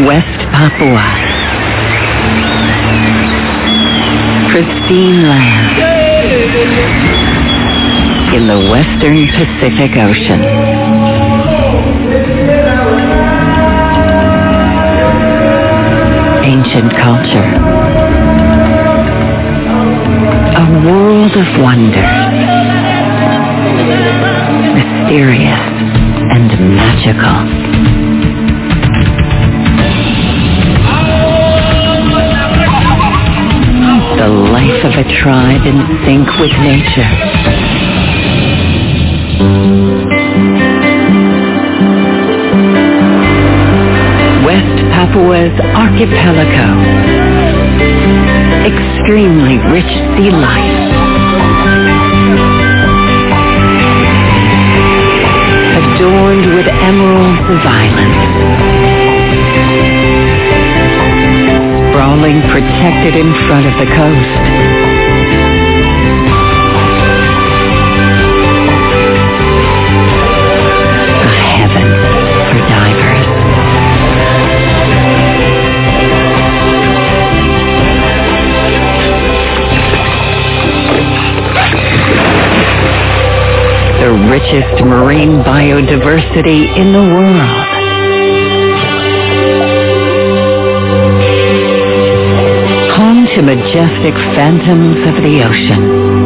West Papua. Pristine land in the western Pacific Ocean. Ancient culture. A world of wonder. Mysterious and magical. The life of a tribe in sync with nature. West Papua's archipelago. Extremely rich sea life. Adorned with emeralds of islands. Sprawling protected in front of the coast. A heaven for divers. The richest marine biodiversity in the world. To majestic phantoms of the ocean.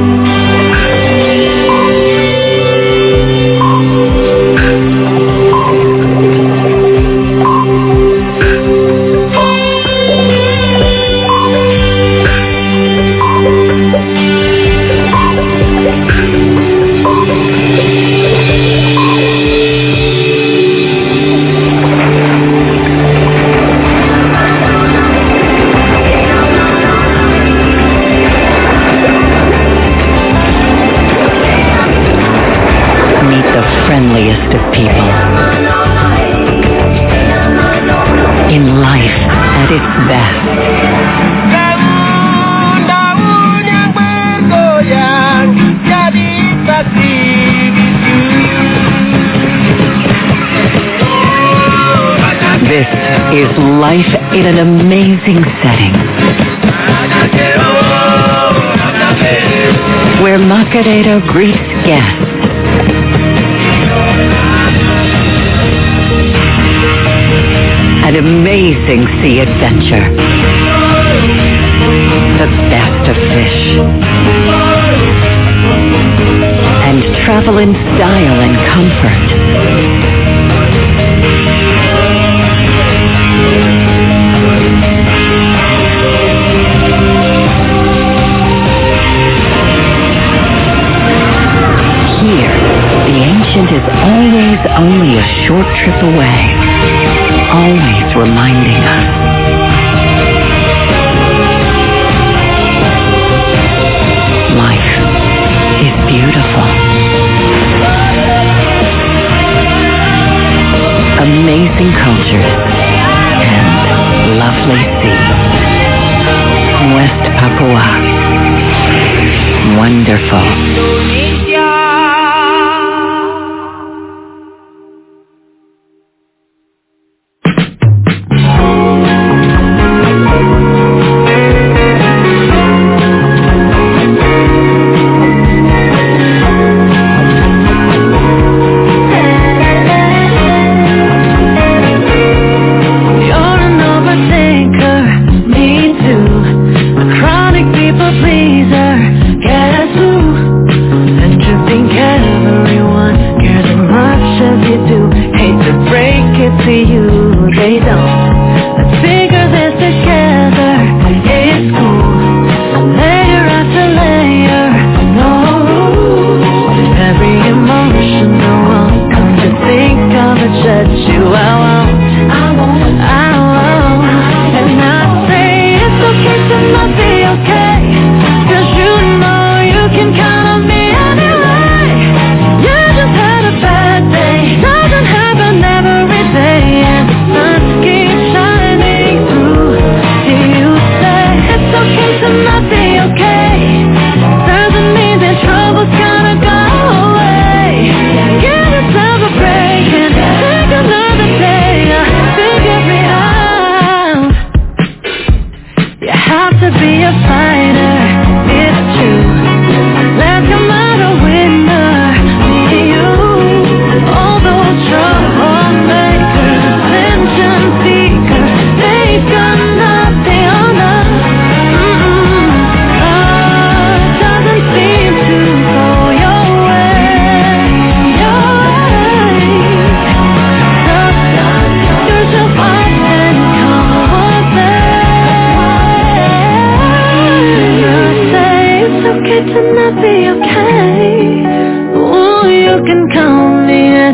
Friendliest of people. In life at its best. This is life in an amazing setting. Where Macaredo greets guests. An amazing sea adventure. The best of fish. And travel in style and comfort. Here, the ancient is always only a short trip away. Always reminding us. Life is beautiful. Amazing cultures and lovely sea. West Papua. Wonderful. Doesn't happen every day, and it's not scary.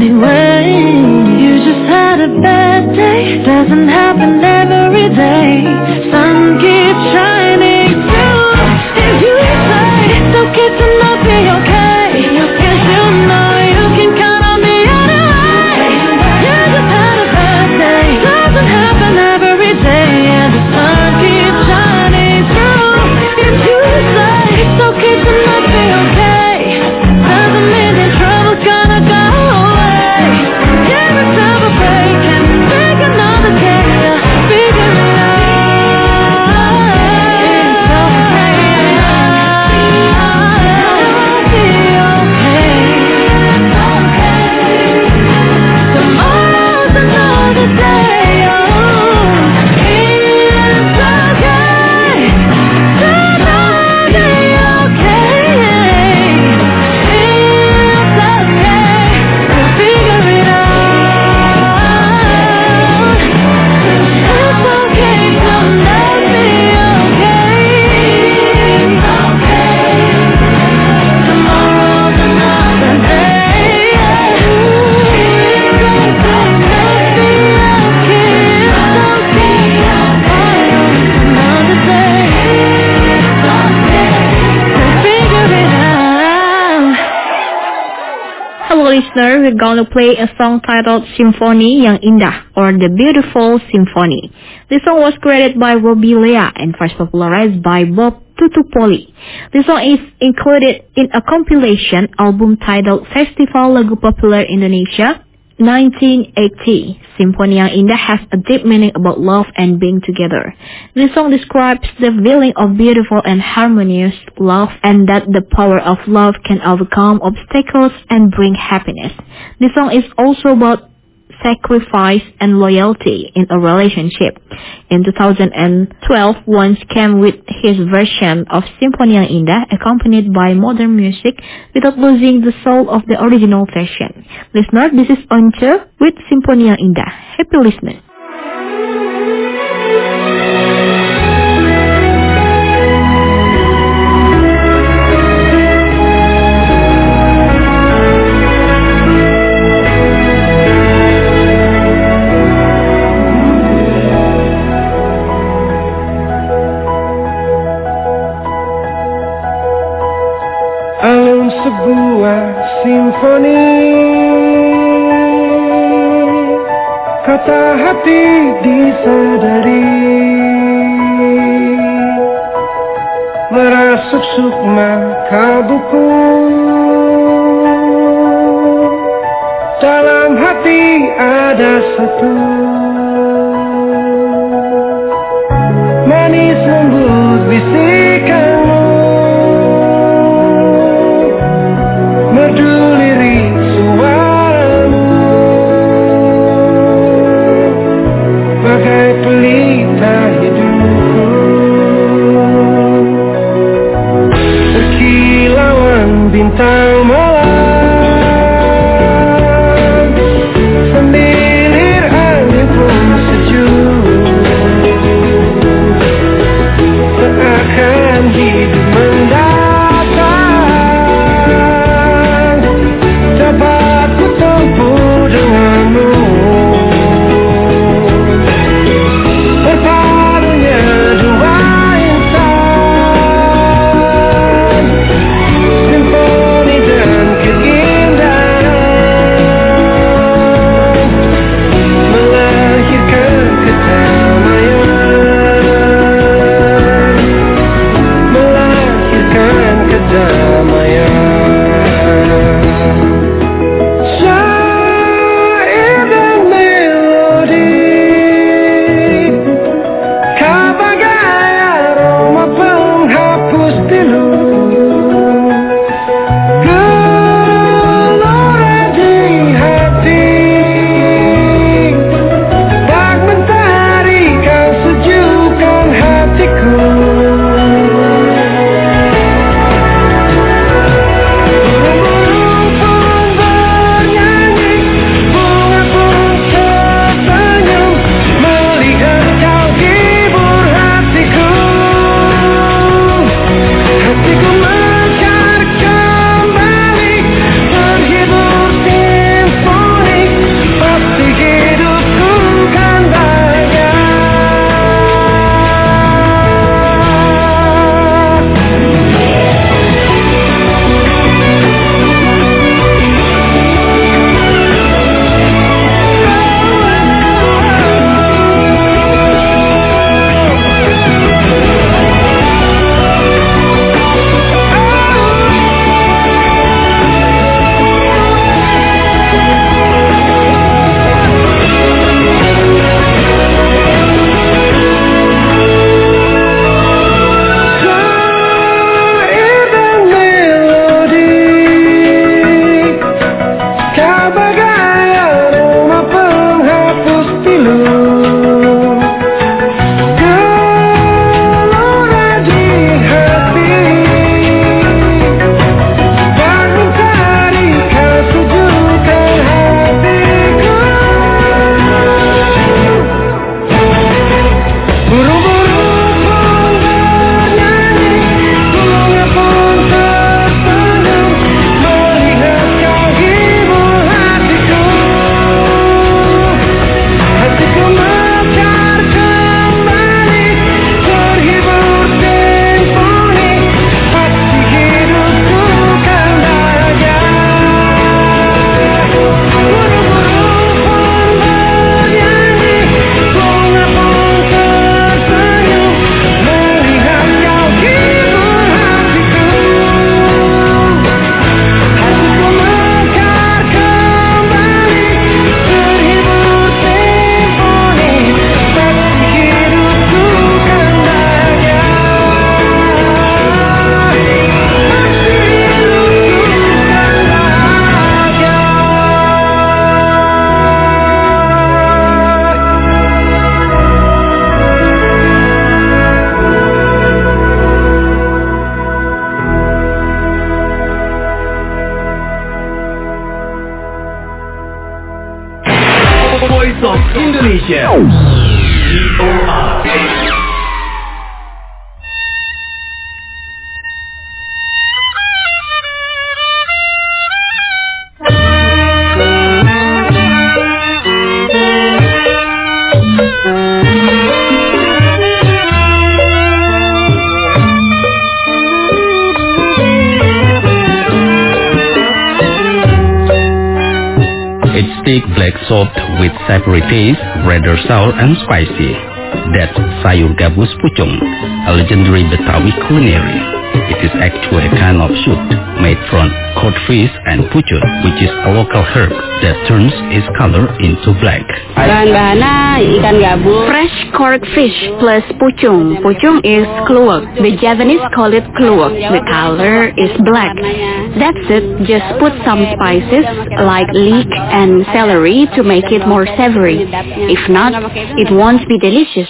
anyway. You just had a bad day, doesn't happen every day. Sun keeps shining through, and you say it's okay to not be okay. Cause you know you can count on me anyway. You just had a bad day, doesn't happen every day. And the sun keeps shining through, and you say it's okay to not be okay. Doesn't mean that trouble's gonna go away. Give yourself a break and make another day to figure it out. It's okay. I'll be okay. Tomorrow's another day. Oh, it's okay to not be okay. It's okay to figure it out. It's okay to not be okay. Tomorrow's another day. It's okay to not be okay. It's okay. Tomorrow's another day. To figure it out. Hello listener, we're gonna play a song titled Symphony Yang Indah or The Beautiful Symphony. This song was created by Robbie Lea and first popularized by Bob Tutupoli. This song is included in a compilation album titled Festival Lagu Populer Indonesia 1980. Symphony Yang Indah has a deep meaning about love and being together. This song describes the feeling of beautiful and harmonious love and that the power of love can overcome obstacles and bring happiness. This song is also about sacrifice and loyalty in a relationship. In 2012, Once came with his version of Symphony Yang Indah accompanied by modern music without losing the soul of the original version. Listener, this is Once with Symphony Yang Indah. Happy listening. Alun sebuah simfoni, kata hati disadari, merasuk sukma kalbuku. Dalam hati ada satu, manis lembut bisikanmu, merdu lirik suaramu, bagai pelita hidupku. Berkilauan bintang malam, semilir angin pun sejuk, seakan hidup mendatang Voice of Indonesia. VOA. It's thick black soup with savory taste, rather sour and spicy. That's sayur gabus pucung, a legendary Betawi culinary. It is actually a kind of soup made from cod fish and pucung, which is a local herb that turns its color into black. Bahan-bahannya ikan gabus, Fresh cod fish plus pucung. Pucung is kluwek. The Javanese call it kluwek. The color is black. That's it. Just put some spices like leek and celery to make it more savory. If not, it won't be delicious.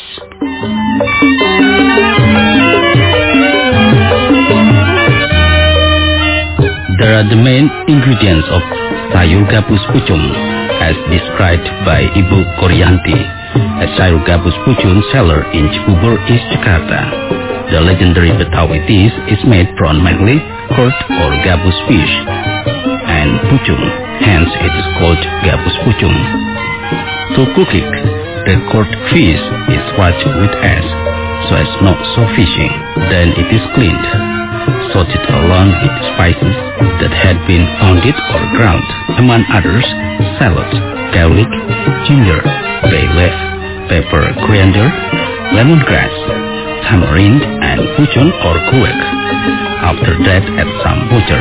There are the main ingredients of sayur gabus pucung, as described by Ibu Koryanti, a sayur gabus pucung seller in Cibubur, East Jakarta. The legendary Betawi dish is made from mainly cod or gabus fish and pucung, hence it is called gabus pucung. To cook it, the cod fish is washed with ash, so as not so fishy. Then it is cleaned, salted along with spices that had been pounded or ground, among others, shallots, garlic, ginger, bay leaf, pepper, coriander, lemongrass, tamarind, and pucung or kluwek. After that, add some water.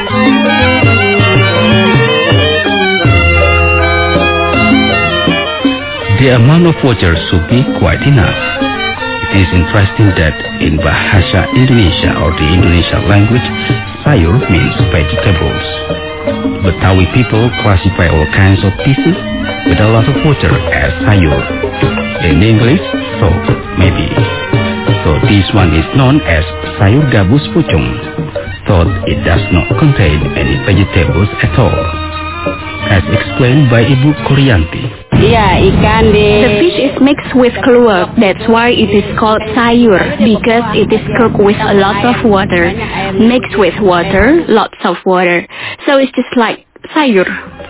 The amount of water should be quite enough. It is interesting that in Bahasa Indonesia or the Indonesian language, sayur means vegetables. Betawi people classify all kinds of dishes with a lot of water as sayur. In English, soup, maybe. So this one is known as sayur gabus pucung, though it does not contain any vegetables at all. As explained by Ibu Koryanti. iya ikan The fish is mixed with kluwek. That's why it is called sayur, because it is cooked with a lot of water. Mixed with water, lots of water. So it's just like sayur.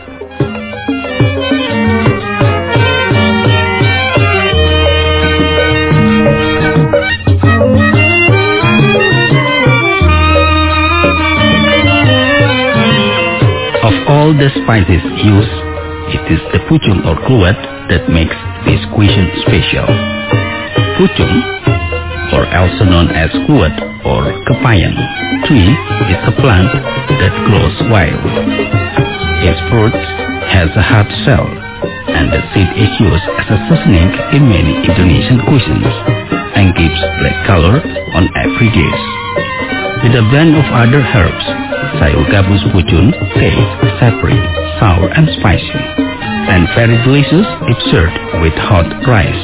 Of all the spices used, it is the pucung or kluwek that makes this cuisine special. Pucung, or also known as kluwek or kepayang tree, is a plant that grows wild. Its fruit has a hard shell, and the seed is used as a seasoning in many Indonesian cuisines and gives black color on every dish. With a blend of other herbs, sayur gabus pucung tastes savory, sour and spicy, and very delicious if served with hot rice.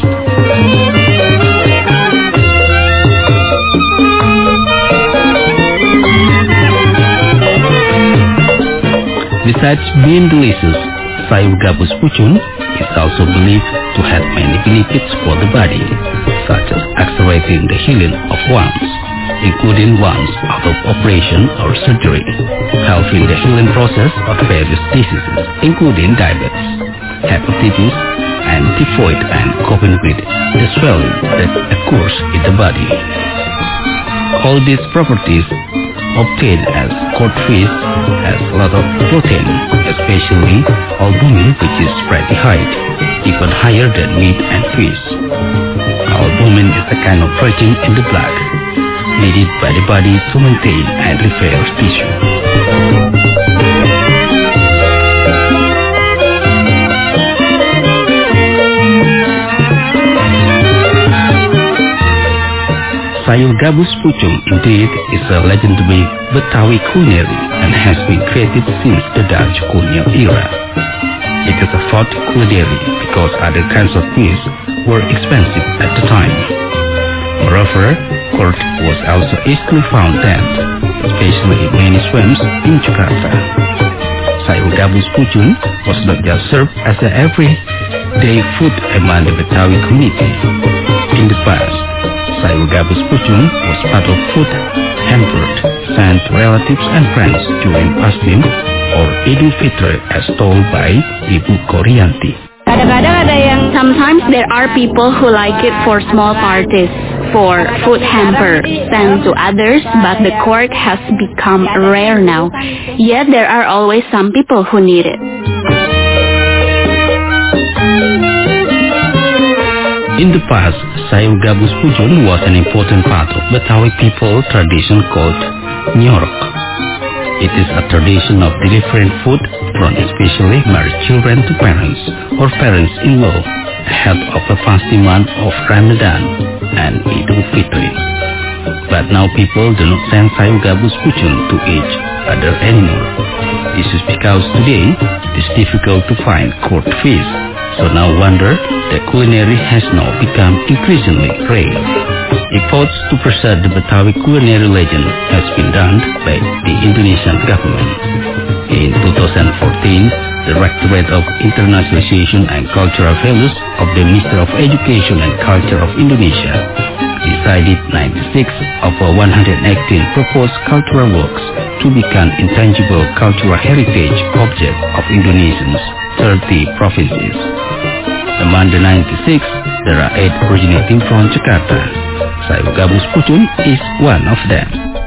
Besides being delicious, sayur gabus pucung is also believed to have many benefits for the body, such as accelerating the healing of wounds, including ones out of operation or surgery, helping the healing process of various diseases, including diabetes, hepatitis, and typhoid, and coping with the swelling that occurs in the body. All these properties obtained as cod fish has a lot of protein, especially albumin, which is pretty high, even higher than meat and fish. Albumin is a kind of protein in the blood, needed by the body to maintain and repair tissue. Sayur gabus pucung indeed is a legendary Betawi culinary and has been created since the Dutch colonial era. It is a fought culinary because other kinds of fish were expensive at the time. Moreover, cod was also easily found then, especially in many swamps in Jakarta. Sayur gabus pucung was not just served as a every day food among the Betawi community. In the past, sayur gabus pucung was part of food hampered sent to relatives and friends during Paslim or Idul Fitri as told by Ibu Koryanti. Kadang-kadang ada yang sometimes there are people who like it for small parties, for food hamper sent to others, but the cork has become rare now. Yet there are always some people who need it. In the past, sayur gabus pucung was an important part of Betawi people tradition called nyorok. It is a tradition of delivering food from especially married children to parents or parents-in-law ahead of the fasting month of Ramadan and Idul Fitri. But now people do not send sayur gabus pucung to each other anymore. This is because today it is difficult to find court fish. So now wonder the culinary has now become increasingly rare. Efforts to preserve the Betawi culinary legend has been done by the Indonesian government. In 2014, the Directorate of Internationalization and Cultural Values of the Ministry of Education and Culture of Indonesia decided 96 of 118 proposed cultural works to become intangible cultural heritage object of Indonesia's 30 provinces. Among the 96, there are 8 originating from Jakarta. Sayur gabus pucung is one of them.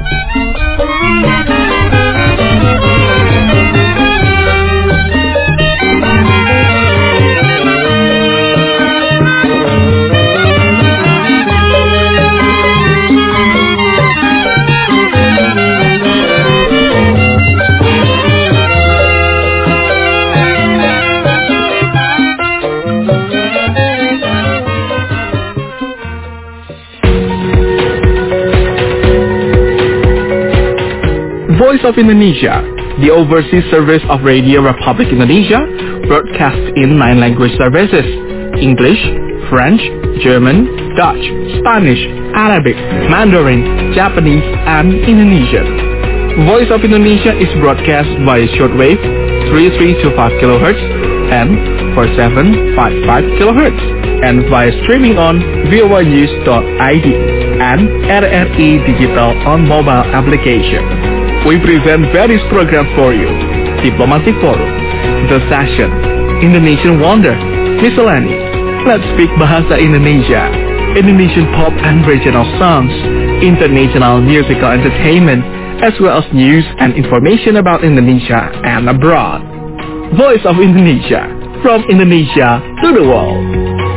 Voice of Indonesia, the overseas service of Radio Republic Indonesia, broadcasts in 9 language services: English, French, German, Dutch, Spanish, Arabic, Mandarin, Japanese, and Indonesian. Voice of Indonesia is broadcast via shortwave 3325 kHz and 4755 kHz and via streaming on voanews.id and RRI Digital on mobile application. We present various programs for you: Diplomatic Forum, The Session, Indonesian Wonder, Miscellaneous, Let's Speak Bahasa Indonesia, Indonesian Pop and Regional Songs, International Musical Entertainment, as well as news and information about Indonesia and abroad. Voice of Indonesia, from Indonesia to the world.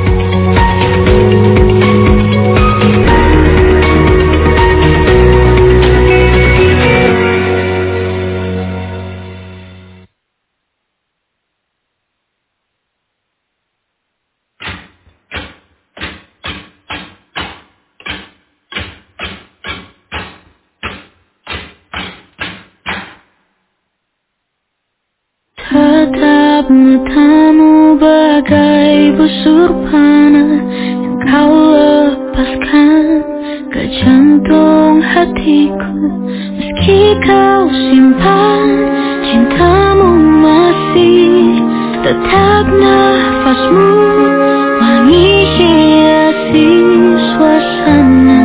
Tetap matamu bagai busur panah yang kau lepaskan ke jantung hatiku. Meski kau simpan cintamu masih tetap nafasmu wangi hiasi suasana.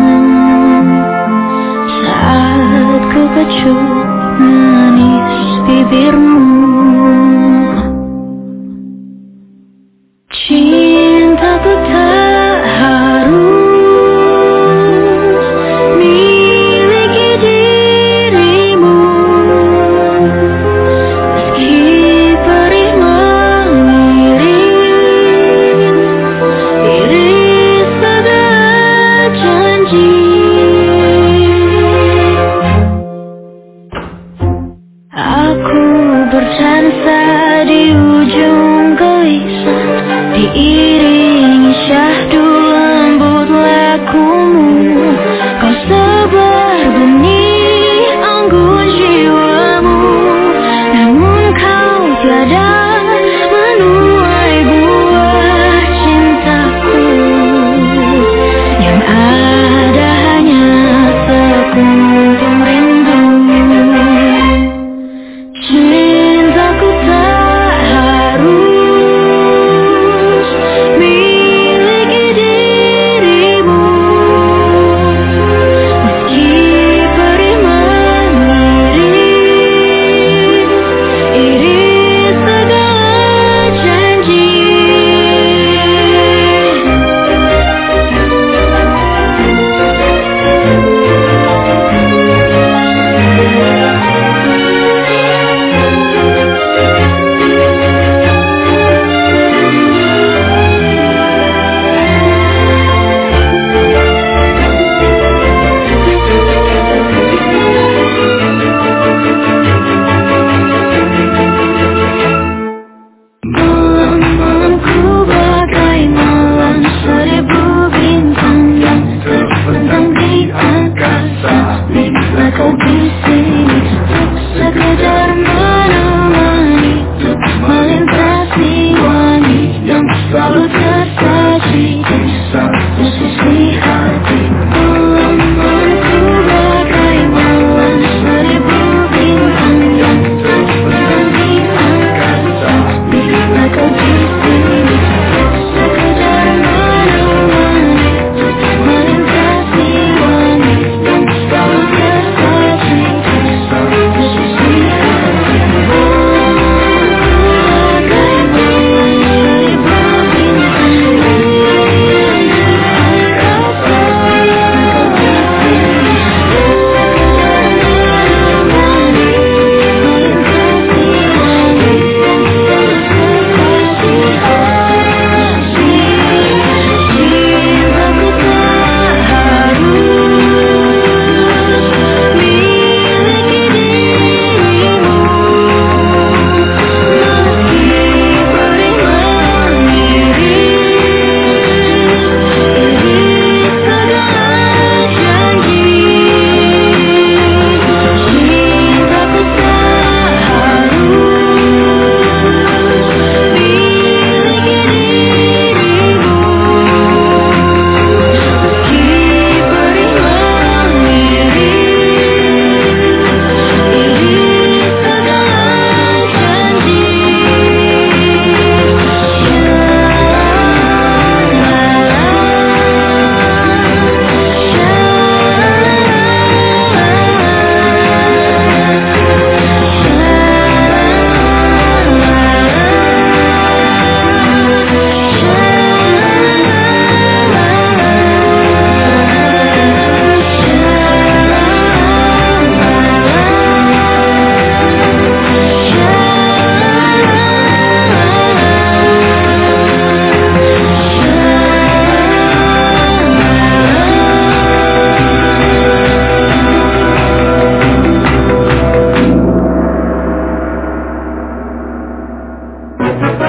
Saat ku kecup manis bibirmu, cintaku tak harus miliki dirimu. Meski perih mengirim iris pada janji, aku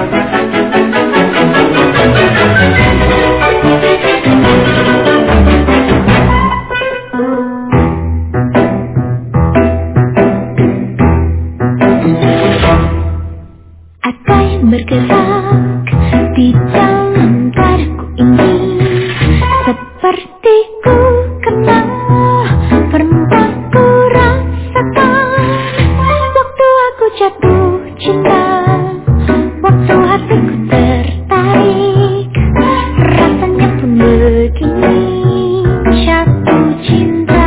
Bergerak di dalam dadaku ini, seperti ku kenal perempuan ku rasakan. Waktu aku jatuh cinta, waktu hatiku tertarik, rasanya pun begini, jatuh cinta.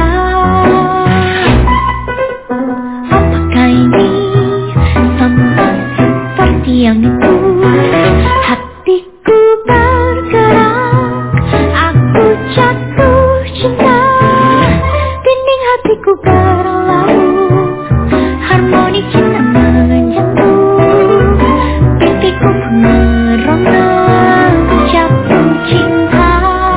Apakah ini sama seperti yang itu? Hatiku bergerak, aku jatuh cinta. Dinding hatiku berlalu, harmoni cinta menjangkau. Pipiku pun merona, jatuh cinta.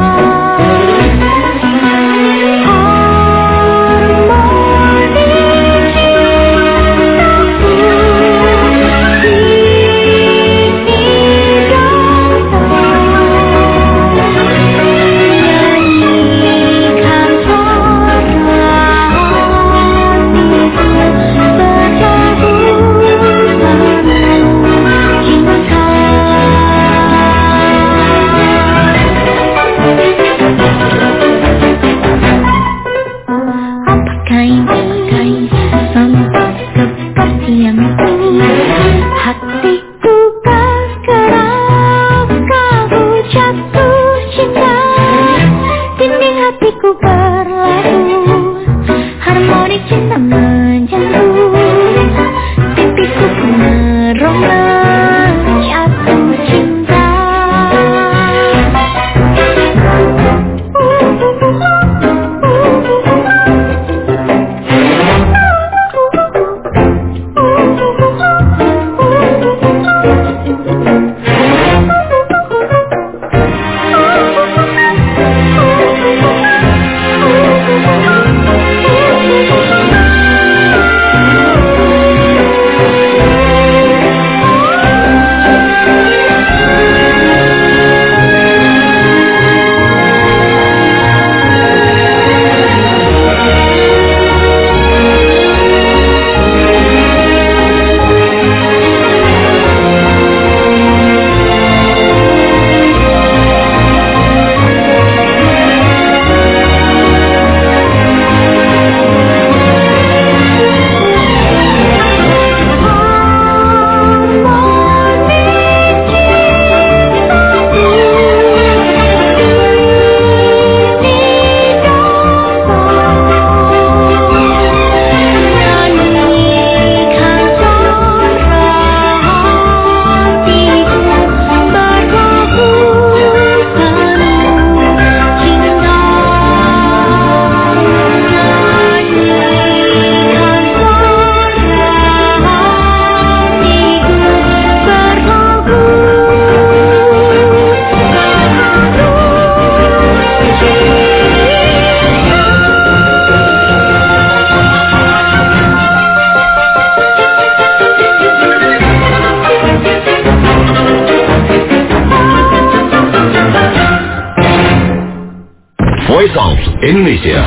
Voice of Indonesia.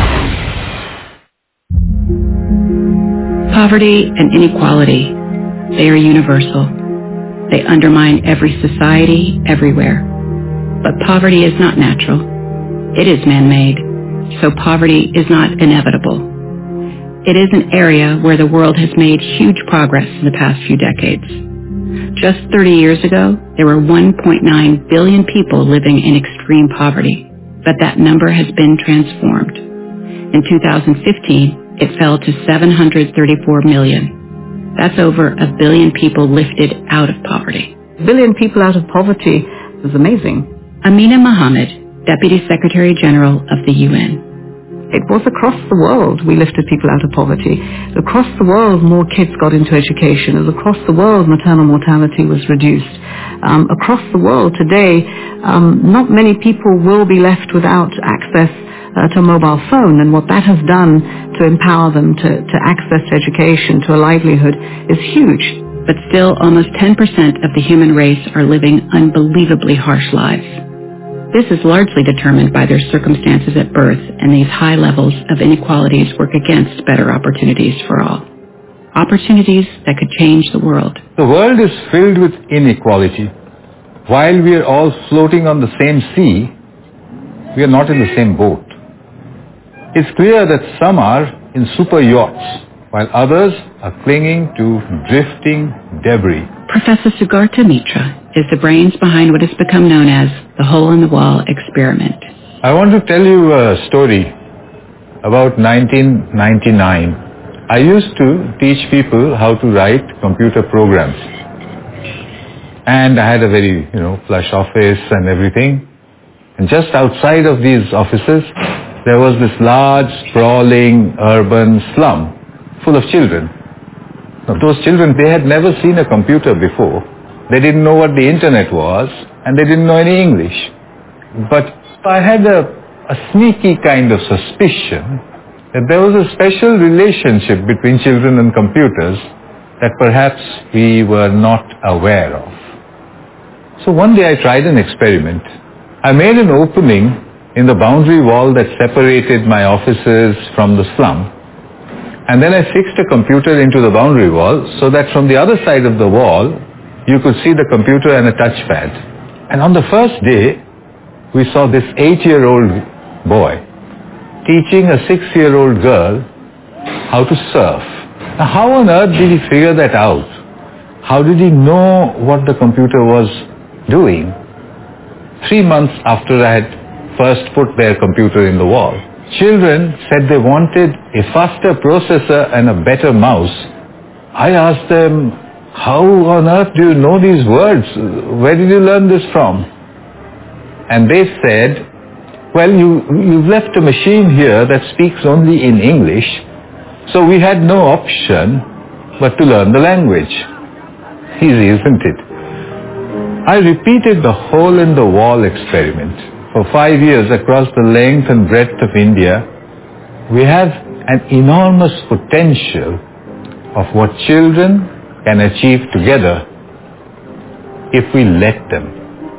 Poverty and inequality, they are universal. They undermine every society, everywhere. But poverty is not natural. It is man-made, so poverty is not inevitable. It is an area where the world has made huge progress in the past few decades. Just 30 years ago, there were 1.9 billion people living in extreme poverty, but that number has been transformed. In 2015, it fell to 734 million. That's over 1 billion people lifted out of poverty. 1 billion people out of poverty was amazing. Amina Mohammed, Deputy Secretary General of the UN. It was across the world we lifted people out of poverty. Across the world, more kids got into education. Across the world, maternal mortality was reduced. Across the world today, not many people will be left without access to a mobile phone, and what that has done to empower them to access education, to a livelihood, is huge. but still almost 10% of the human race are living unbelievably harsh lives. This is largely determined by their circumstances at birth, and these high levels of inequalities work against better opportunities for all. Opportunities that could change the world. The world is filled with inequality. While we are all floating on the same sea, we are not in the same boat. It's clear that some are in super yachts, while others are clinging to drifting debris. Professor Sugarta Mitra is the brains behind what has become known as the hole-in-the-wall experiment. I want to tell you a story about 1999. I used to teach people how to write computer programs. And I had a very, plush office and everything. And just outside of these offices, there was this large, sprawling, urban slum full of children. Now, those children, they had never seen a computer before. They didn't know what the internet was, and they didn't know any English. But I had a sneaky kind of suspicion that there was a special relationship between children and computers that perhaps we were not aware of. So one day I tried an experiment. I made an opening in the boundary wall that separated my offices from the slum. And then I fixed a computer into the boundary wall so that from the other side of the wall, you could see the computer and a touchpad. And on the first day, we saw this 8-year-old boy teaching a 6-year-old girl how to surf. Now, how on earth did he figure that out? How did he know what the computer was doing? 3 months after I had first put their computer in the wall, children said they wanted a faster processor and a better mouse. I asked them, how on earth do you know these words? Where did you learn this from? And they said, well, you've left a machine here that speaks only in English, so we had no option but to learn the language. Easy, isn't it? I repeated the hole-in-the-wall experiment. For 5 years across the length and breadth of India, we have an enormous potential of what children can achieve together if we let them.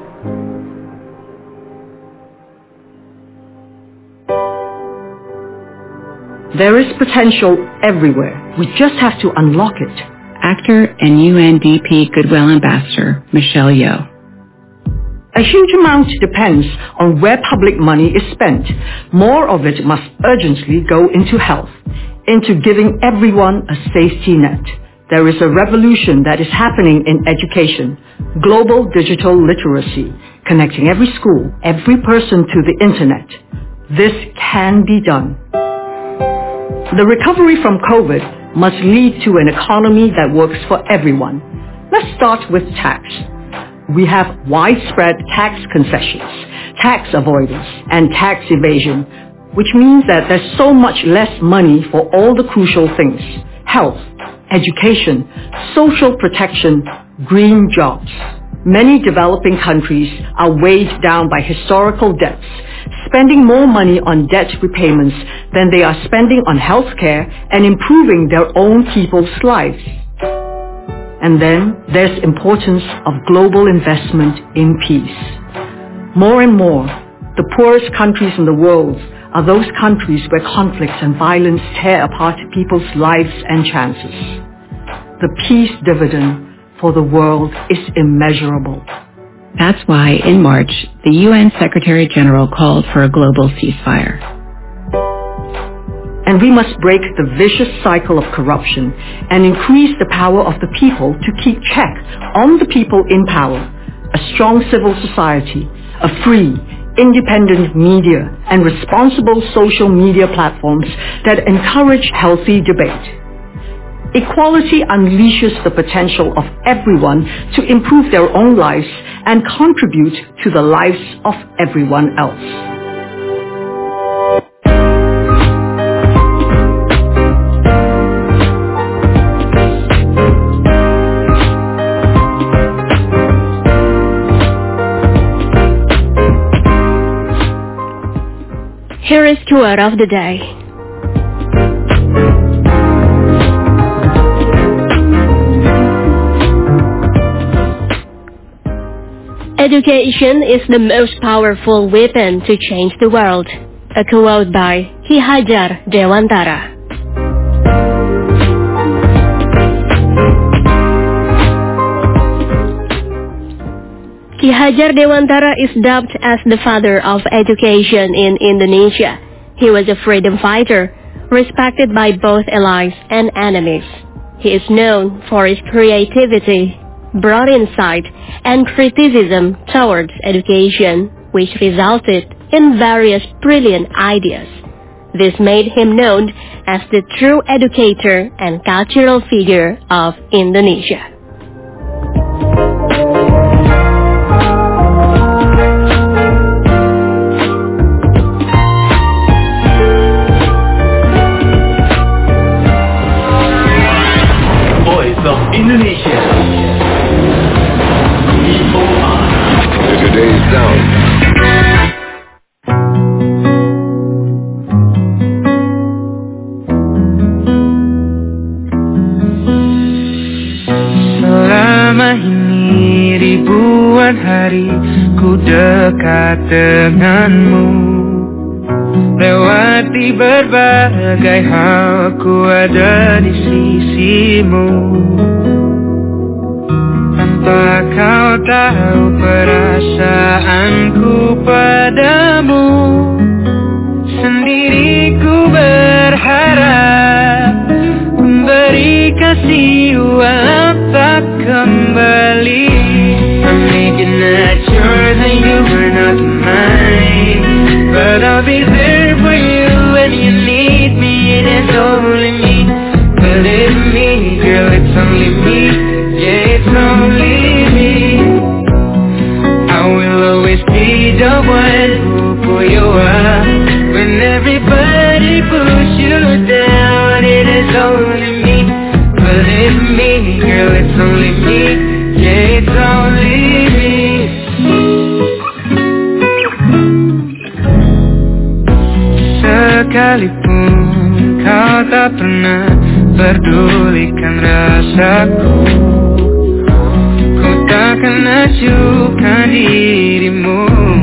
There is potential everywhere. We just have to unlock it. Actor and UNDP Goodwill Ambassador Michelle Yeoh. A huge amount depends on where public money is spent. More of it must urgently go into health, into giving everyone a safety net. There is a revolution that is happening in education, global digital literacy, connecting every school, every person to the internet. This can be done. The recovery from COVID must lead to an economy that works for everyone. Let's start with tax. We have widespread tax concessions, tax avoidance, and tax evasion, which means that there's so much less money for all the crucial things: health, education, social protection, green jobs. Many developing countries are weighed down by historical debts, spending more money on debt repayments than they are spending on healthcare and improving their own people's lives. And then there's importance of global investment in peace. More and more, the poorest countries in the world are those countries where conflicts and violence tear apart people's lives and chances. The peace dividend for the world is immeasurable. That's why, in March, the UN Secretary General called for a global ceasefire. And we must break the vicious cycle of corruption and increase the power of the people to keep check on the people in power. A strong civil society, a free, independent media, and responsible social media platforms that encourage healthy debate. Equality unleashes the potential of everyone to improve their own lives and contribute to the lives of everyone else. Here is keyword of the day. Education is the most powerful weapon to change the world. A quote by Ki Hajar Dewantara. Ki Hajar Dewantara is dubbed as the father of education in Indonesia. He was a freedom fighter, respected by both allies and enemies. He is known for his creativity, broad insight, and criticism towards education, which resulted in various brilliant ideas. This made him known as the true educator and cultural figure of Indonesia. Indonesia. Today's sound. Selama ini ribuan hari ku dekat denganmu, lewati berbagai hal ku ada di sisimu. Tanpa kau tahu perasaanku padamu, sendiri ku berharap memberi kasih walau tak kembali. I'm making that sure that you were not mine, but I'll be there for you when you need me. It is only me, believe me, girl, it's only me. Yeah, it's only me. I will always be the one who pull you up when everybody push you down. It is only me, believe me, girl, it's only me. Yeah, it's only me. Sekalipun kau tak pernah pedulikan rasaku, ku takkan acuhkan dirimu.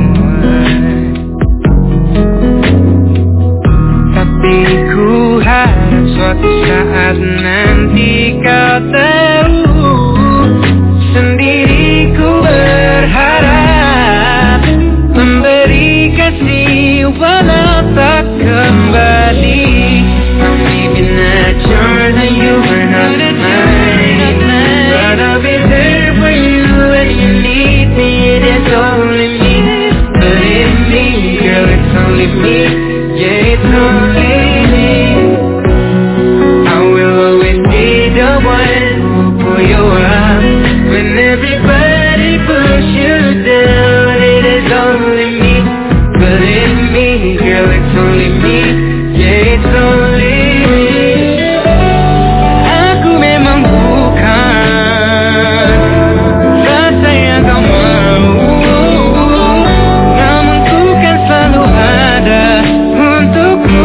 Tapi ku harap suatu saat nanti kau tahu, sendiri ku berharap memberi kasih walau tak kembali. I'm making that sure that you were not mine, but I'll be there for you when you need me. It is only me, believe me, girl, it's only me. Yeah, it's only me. I will always be the one who pull you up when everybody push you down. It is only me, believe me, girl, it's only me. Yeah, it's only me. Aku memang bukan rasa yang kau mau, namun ku kan selalu ada untukmu.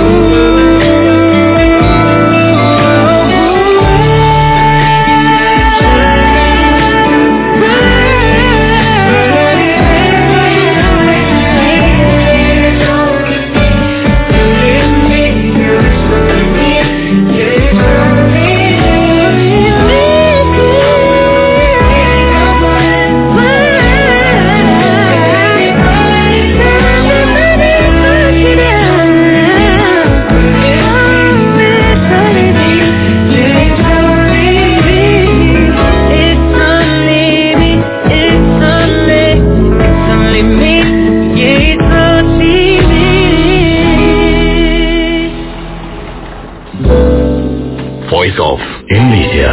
Voice of Indonesia.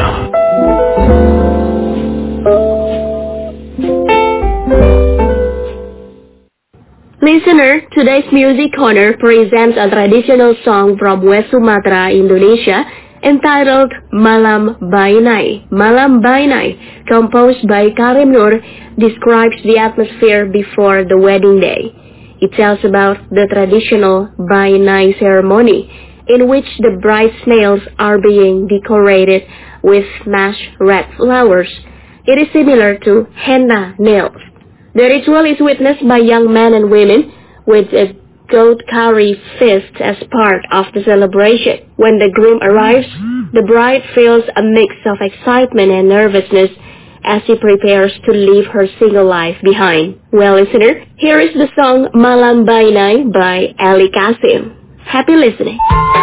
Listener, today's music corner presents a traditional song from West Sumatra, Indonesia, entitled Malam Bainai. Malam Bainai, composed by Karim Nur, describes the atmosphere before the wedding day. It tells about the traditional Bainai ceremony, in which the bride's nails are being decorated with mashed red flowers. It is similar to henna nails. The ritual is witnessed by young men and women with a goat curry feast as part of the celebration. When the groom arrives, the bride feels a mix of excitement and nervousness as she prepares to leave her single life behind. Well, listener, here is the song Malam Bainai by Ali Kasim. Happy listening.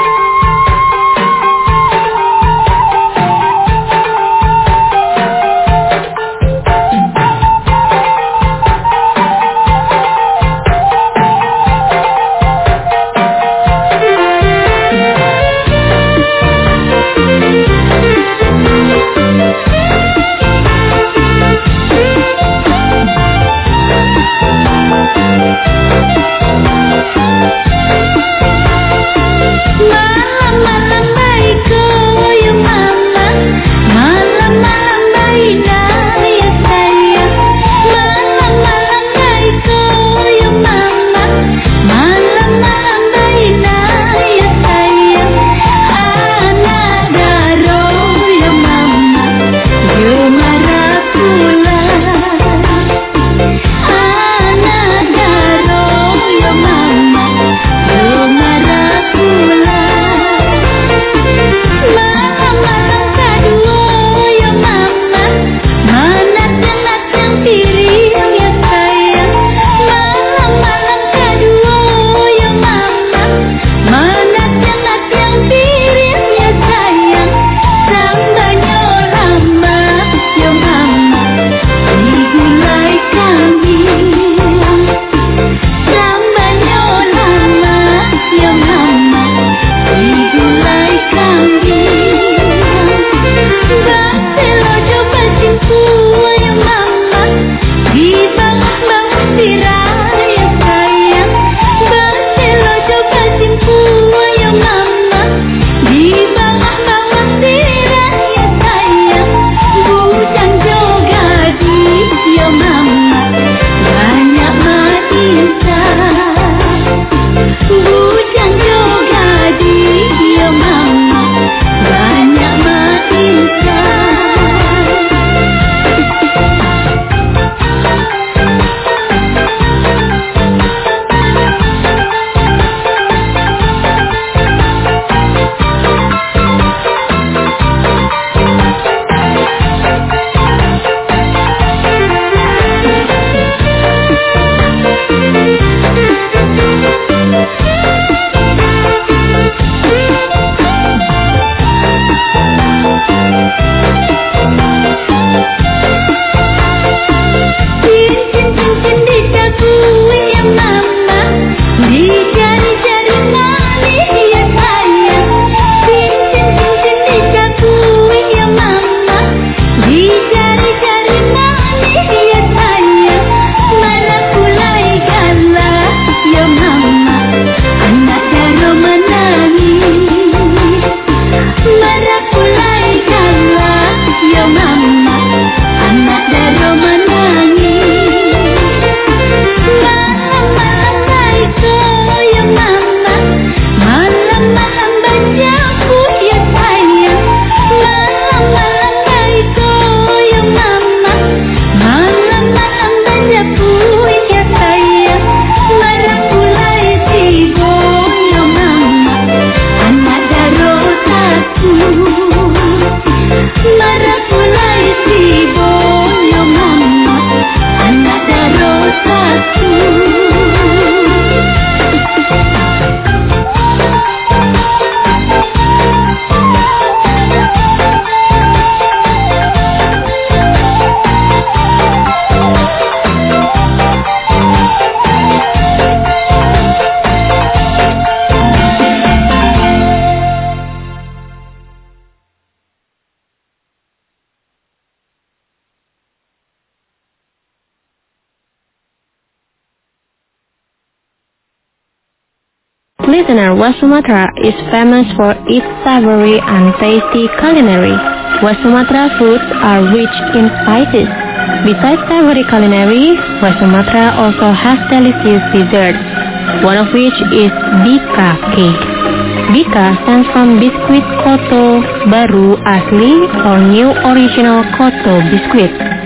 Listener, West Sumatra is famous for its savory and tasty culinary. West Sumatra foods are rich in spices. Besides savory culinary, West Sumatra also has delicious desserts, one of which is Bika cake. Bika stands from Biskuit Koto Baru Asli or New Original Koto Biscuit.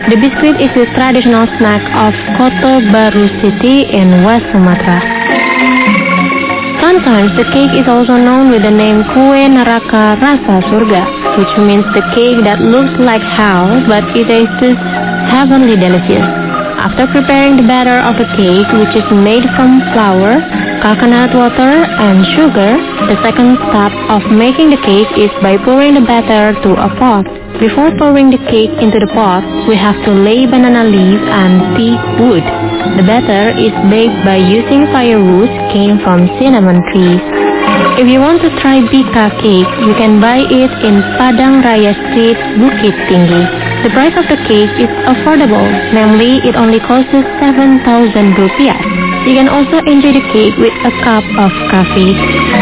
The biscuit is the traditional snack of Kota Baru City in West Sumatra. Sometimes the cake is also known with the name Kue Neraka Rasa Surga, which means the cake that looks like hell but it tastes heavenly delicious. After preparing the batter of the cake, which is made from flour, coconut water, and sugar, the second step of making the cake is by pouring the batter to a pot. Before pouring the cake into the pot, we have to lay banana leaf and teak wood. The batter is baked by using firewood came from cinnamon trees. If you want to try Bika cake, you can buy it in Padang Raya Street, Bukit Tinggi. The price of the cake is affordable, namely it only costs 7,000 rupiah. You can also enjoy the cake with a cup of coffee.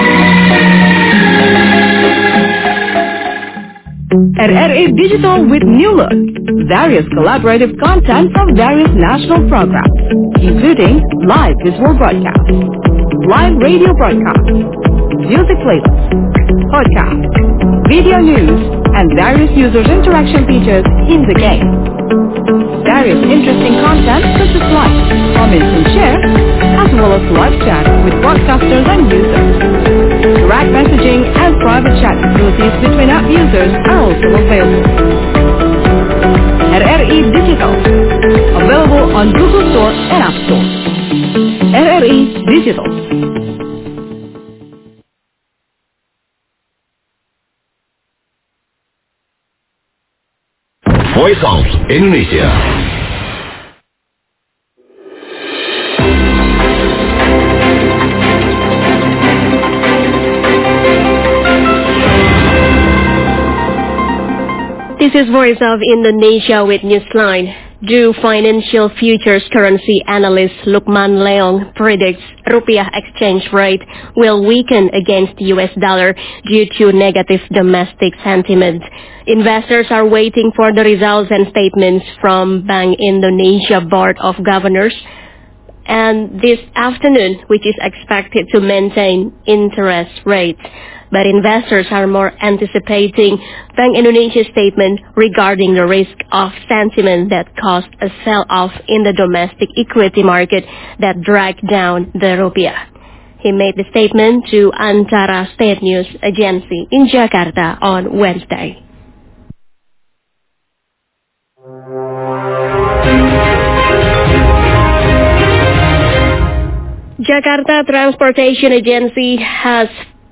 RRA Digital with new look. Various collaborative content from various national programs, including live visual broadcast, live radio broadcast, music playlists, podcast, video news, and various users interaction features in the game. Various interesting content such as like, comment and share, as well as live chat with broadcasters and users. Direct messaging and private chat facilities between app users are also available. RRI Digital, available on Google Store and App Store. RRI Digital. Voice of Indonesia. This is Voice of Indonesia with Newsline. Do financial futures currency analyst Lukman Leong predicts rupiah exchange rate will weaken against the US dollar due to negative domestic sentiment. Investors are waiting for the results and statements from Bank Indonesia Board of Governors and this afternoon, which is expected to maintain interest rates. But investors are more anticipating Bank Indonesia's statement regarding the risk of sentiment that caused a sell-off in the domestic equity market that dragged down the rupiah. He made the statement to Antara State News Agency in Jakarta on Wednesday. Jakarta Transportation Agency has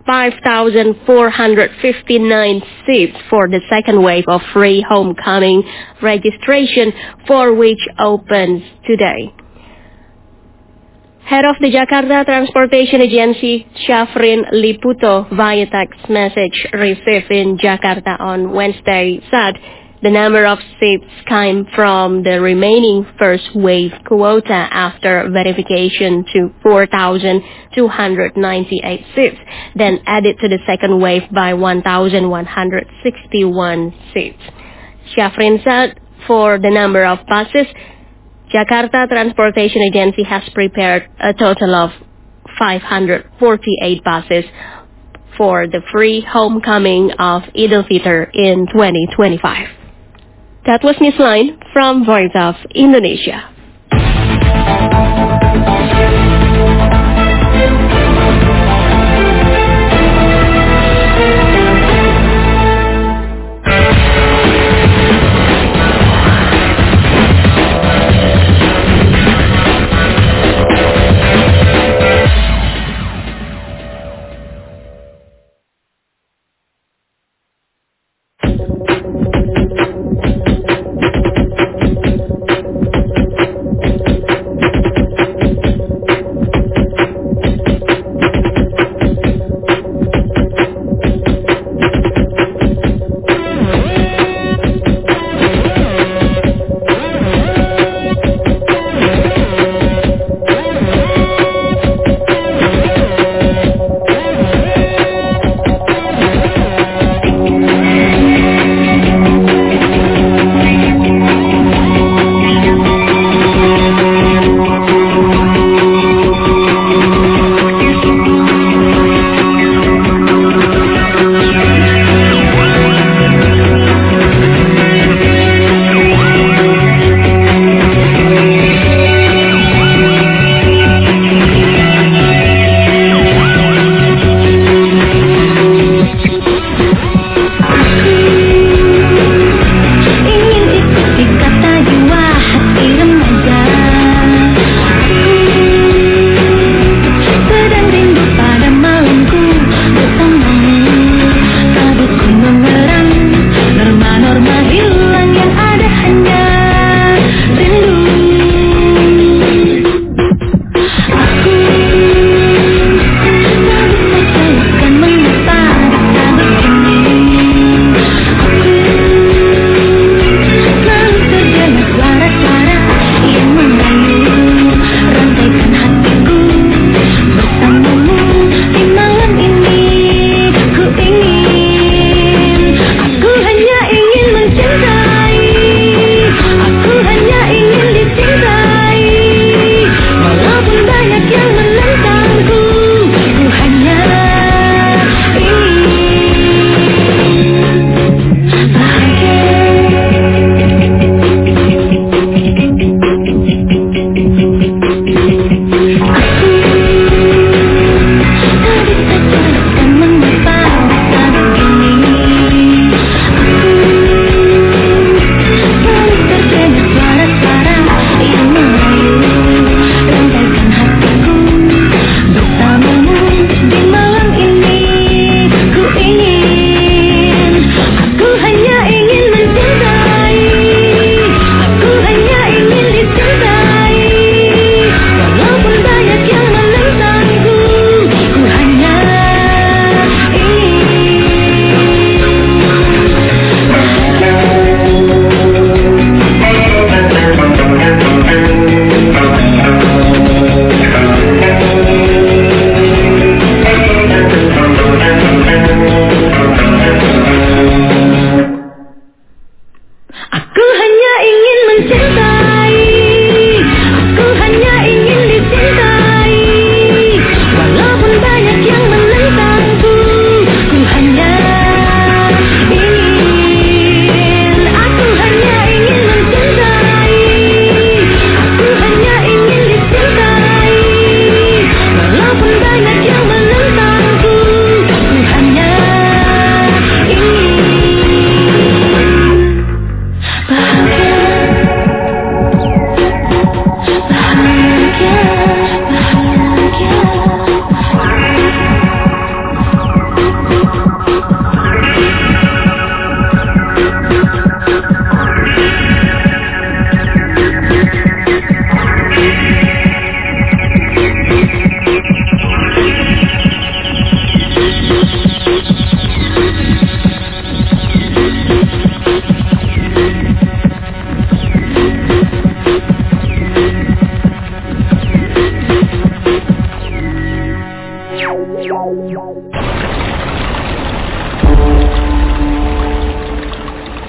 5,459 seats for the second wave of free homecoming registration, for which opens today. Head of the Jakarta Transportation Agency, Syafrin Liputo, via text message received in Jakarta on Wednesday, said the number of seats came from the remaining first wave quota after verification to 4,298 seats, then added to the second wave by 1,161 seats. Syafrin said for the number of buses, Jakarta Transportation Agency has prepared a total of 548 buses for the free homecoming of Eid al-Fitr in 2025. That was Newsline from Voice of Indonesia.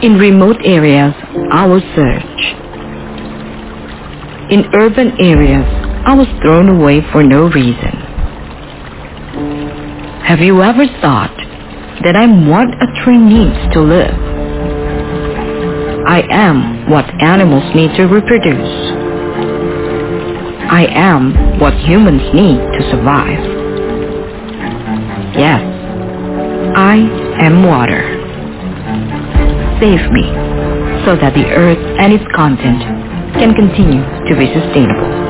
In remote areas, I was searched. In urban areas, I was thrown away for no reason. Have you ever thought that I'm what a tree needs to live? I am what animals need to reproduce. I am what humans need to survive. Yes, I am water. Save me so that the earth and its content can continue to be sustainable.